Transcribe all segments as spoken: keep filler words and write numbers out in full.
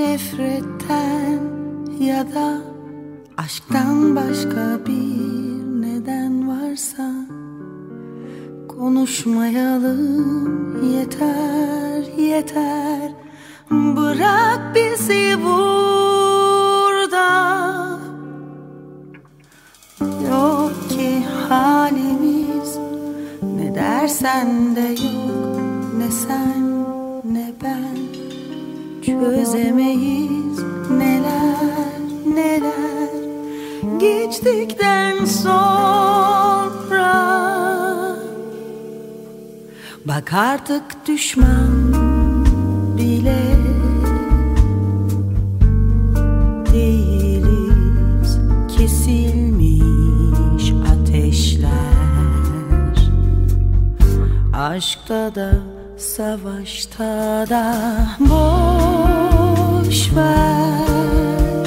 nefretten ya da aşktan başka bir neden varsa konuşmayalım, yeter yeter. Bırak bizi burada. Yok ki halimiz, ne dersen de yok, ne sen ne ben. Çözemeyiz neler neler geçtikten sonra. Bak artık düşman bile değiliz, kesilmiş ateşler. Aşkta da savaşta da boş ver,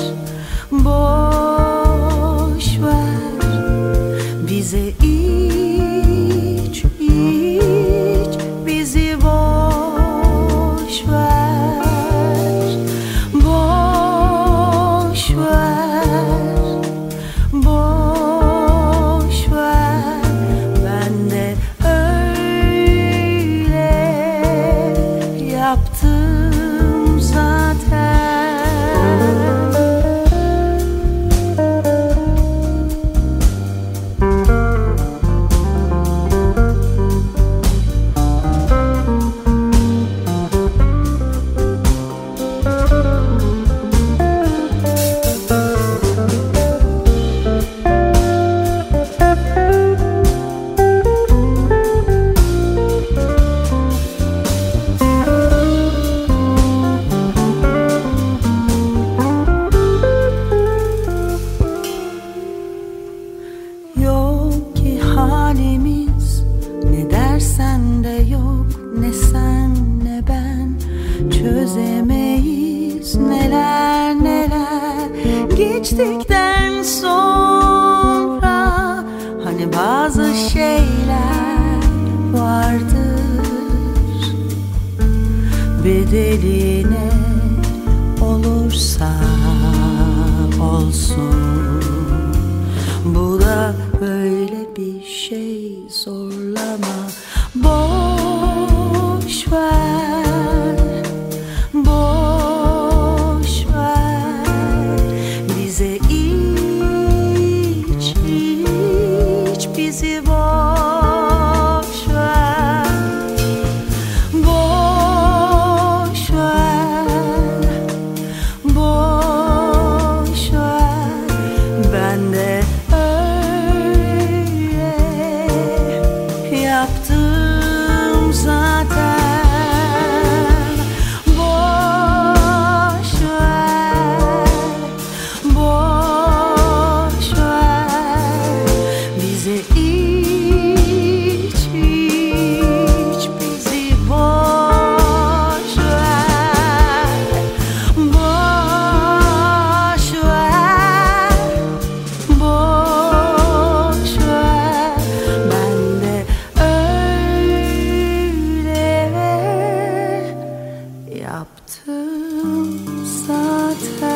boş ver. Bize iç, iç, bizi boş ver, boş ver, boş ver. Ben de yaptım zaten. Yok ki halimiz, ne dersen de yok, ne sen ne ben. Çözemeyiz neler neler geçtikten sonra. Hani bazı şeyler vardır, bedeline olursa olsun. Bu da böyle bir şey, zorlama. Boş ver, boş ver. Bize iç, iç, bizi boş ver, boş ver, boş ver. Ben de yaptım zaten. Boş ver, boş ver. Bize iç, iç, bizi boş ver, boş ver, boş ver. Ben de yaptım zaten.